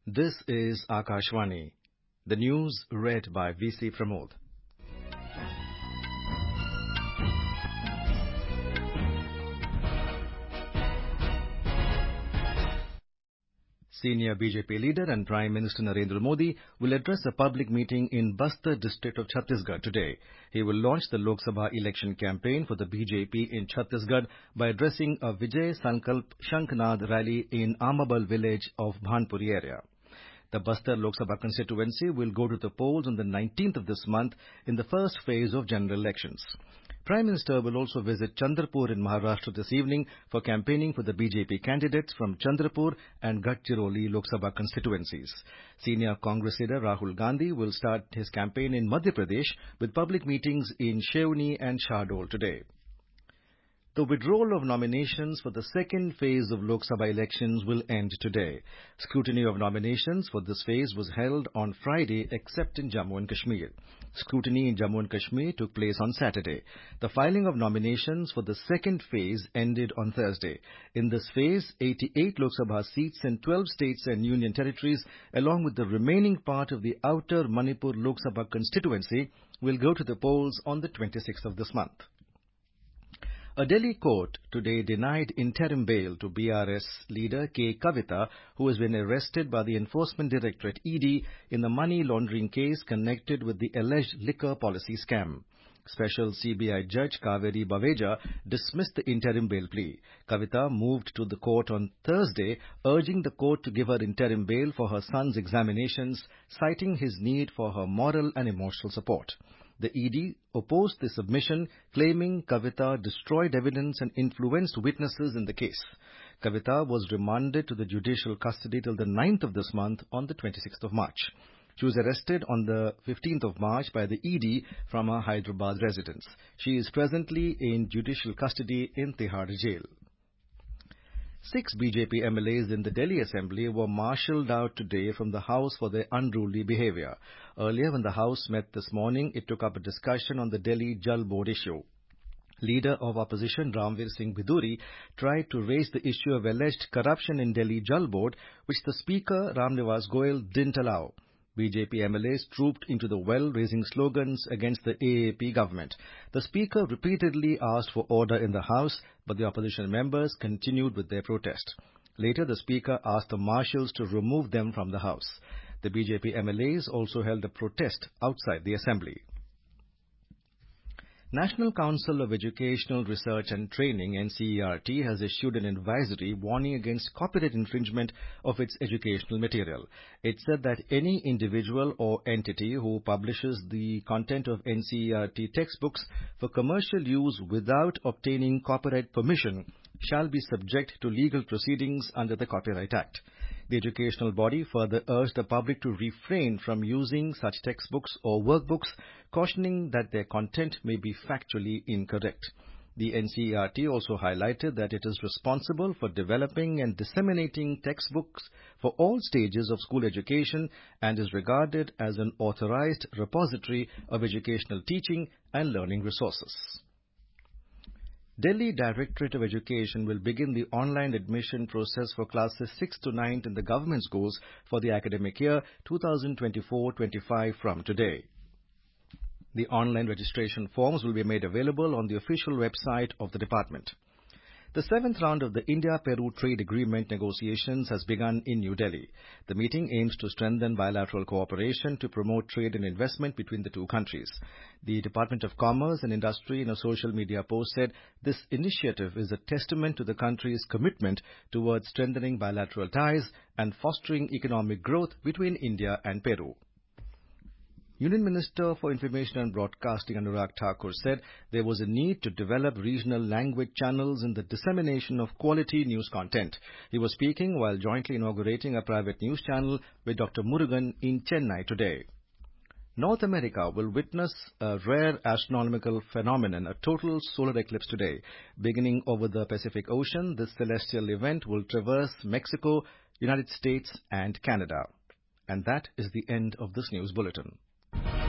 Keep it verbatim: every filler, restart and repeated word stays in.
This is Akashvani. The news read by V C Pramod. Senior B J P leader and Prime Minister Narendra Modi will address a public meeting in Bastar district of Chhattisgarh today. He will launch the Lok Sabha election campaign for the B J P in Chhattisgarh by addressing a Vijay Sankalp Shankhnad rally in Amabal village of Bhanpuri area. The Bastar Lok Sabha constituency will go to the polls on the nineteenth of this month in the first phase of general elections. Prime Minister will also visit Chandrapur in Maharashtra this evening for campaigning for the B J P candidates from Chandrapur and Gadchiroli Lok Sabha constituencies. Senior Congress leader Rahul Gandhi will start his campaign in Madhya Pradesh with public meetings in Sheuni and Shahdol today. The withdrawal of nominations for the second phase of Lok Sabha elections will end today. Scrutiny of nominations for this phase was held on Friday except in Jammu and Kashmir. Scrutiny in Jammu and Kashmir took place on Saturday. The filing of nominations for the second phase ended on Thursday. In this phase, eighty-eight Lok Sabha seats in twelve states and union territories, along with the remaining part of the outer Manipur Lok Sabha constituency, will go to the polls on the twenty-sixth of this month. A Delhi court today denied interim bail to B R S leader K. Kavita, who has been arrested by the Enforcement Directorate E D in the money laundering case connected with the alleged liquor policy scam. Special C B I Judge Kaveri Baveja dismissed the interim bail plea. Kavita moved to the court on Thursday, urging the court to give her interim bail for her son's examinations, citing his need for her moral and emotional support. The E D opposed the submission, claiming Kavita destroyed evidence and influenced witnesses in the case. Kavita was remanded to the judicial custody till the ninth of this month on the twenty-sixth of March. She was arrested on the fifteenth of March by the E D from her Hyderabad residence. She is presently in judicial custody in Tihar jail. Six B J P M L As in the Delhi Assembly were marshalled out today from the House for their unruly behaviour. Earlier, when the House met this morning, it took up a discussion on the Delhi Jal Board issue. Leader of opposition Ramveer Singh Biduri tried to raise the issue of alleged corruption in Delhi Jal Board, which the Speaker Ram Nivas Goyal didn't allow. B J P M L As trooped into the well, raising slogans against the A A P government. The Speaker repeatedly asked for order in the House, but the opposition members continued with their protest. Later, the Speaker asked the marshals to remove them from the House. The B J P M L As also held a protest outside the Assembly. National Council of Educational Research and Training N C E R T has issued an advisory warning against copyright infringement of its educational material. It said that any individual or entity who publishes the content of N C E R T textbooks for commercial use without obtaining copyright permission shall be subject to legal proceedings under the Copyright Act. The educational body further urged the public to refrain from using such textbooks or workbooks, cautioning that their content may be factually incorrect. The N C E R T also highlighted that it is responsible for developing and disseminating textbooks for all stages of school education and is regarded as an authorized repository of educational teaching and learning resources. Delhi Directorate of Education will begin the online admission process for classes sixth to ninth in the government schools for the academic year two thousand twenty-four twenty-five from today. The online registration forms will be made available on the official website of the department. The seventh round of the India-Peru trade agreement negotiations has begun in New Delhi. The meeting aims to strengthen bilateral cooperation to promote trade and investment between the two countries. The Department of Commerce and Industry in a social media post said this initiative is a testament to the country's commitment towards strengthening bilateral ties and fostering economic growth between India and Peru. Union Minister for Information and Broadcasting Anurag Thakur said there was a need to develop regional language channels in the dissemination of quality news content. He was speaking while jointly inaugurating a private news channel with Doctor Murugan in Chennai today. North America will witness a rare astronomical phenomenon, a total solar eclipse today. Beginning over the Pacific Ocean, this celestial event will traverse Mexico, United States and Canada. And that is the end of this news bulletin.